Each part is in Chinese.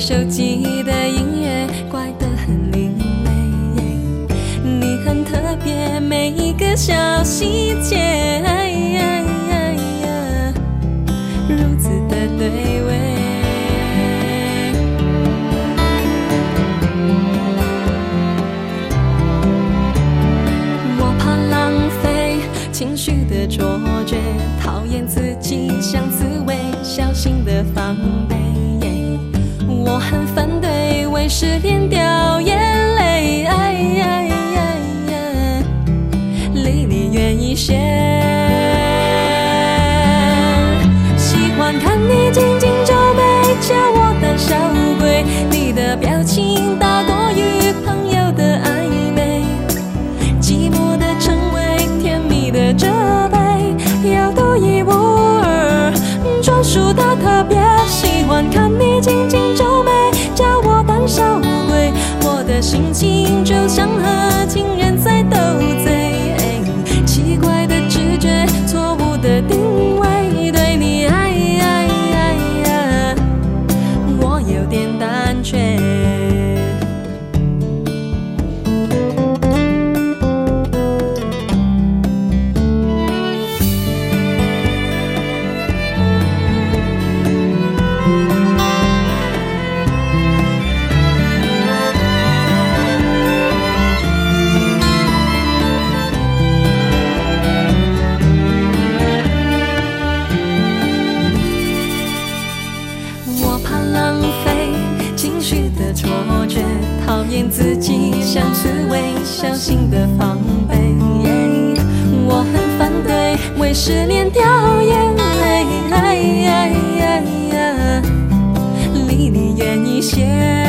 手机的音乐怪得很另类，你很特别，每一个小细节，如此的对味。我怕浪费情绪的卓绝，讨厌自己像刺猬，小心的防备。我很反对为失恋掉眼泪，离你远一些。喜欢看你紧紧皱眉，叫我胆小鬼。你的表情大过于朋友的暧昧，寂寞的称谓，甜蜜的责备，要独一无二，专属的特别。喜欢看你紧紧皱眉，叫我胆小鬼。我的心情就像和情人在斗嘴，奇怪的直觉，错误的定位，对你我有点胆怯。讨厌自己像刺猬，小心的防备。我很反对为失恋掉眼泪，离你远一些。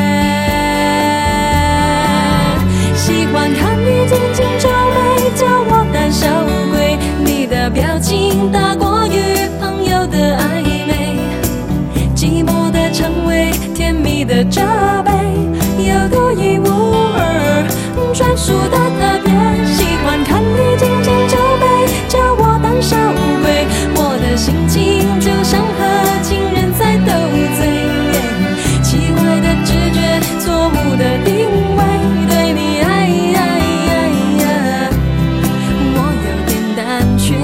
喜欢看你紧紧皱眉，叫我胆小鬼。你的表情大过于朋友的暧昧，寂寞的称谓，甜蜜的责备，有独一无二，专属的特别。喜欢看你紧紧皱眉，叫我胆小鬼。我的心情就像和情人在斗嘴，奇怪的直觉，错误的定位，对你我有点胆怯。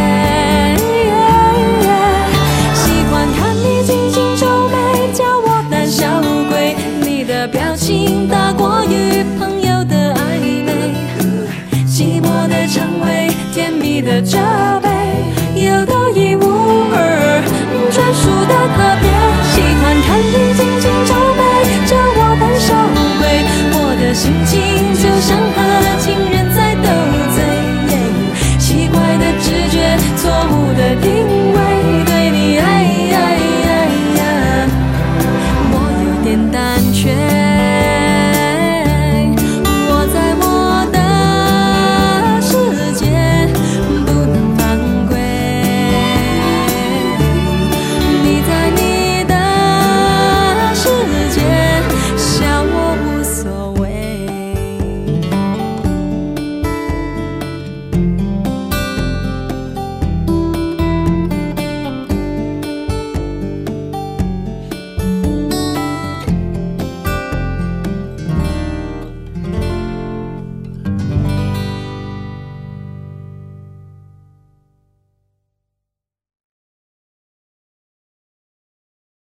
喜欢看你紧紧皱眉，叫我胆小鬼。你的表情大过于朋友的暧昧，寂寞的称谓，甜蜜的责备，有独一无二，专属的特别。喜欢看你紧紧皱眉，叫我胆小鬼。我的心情就像和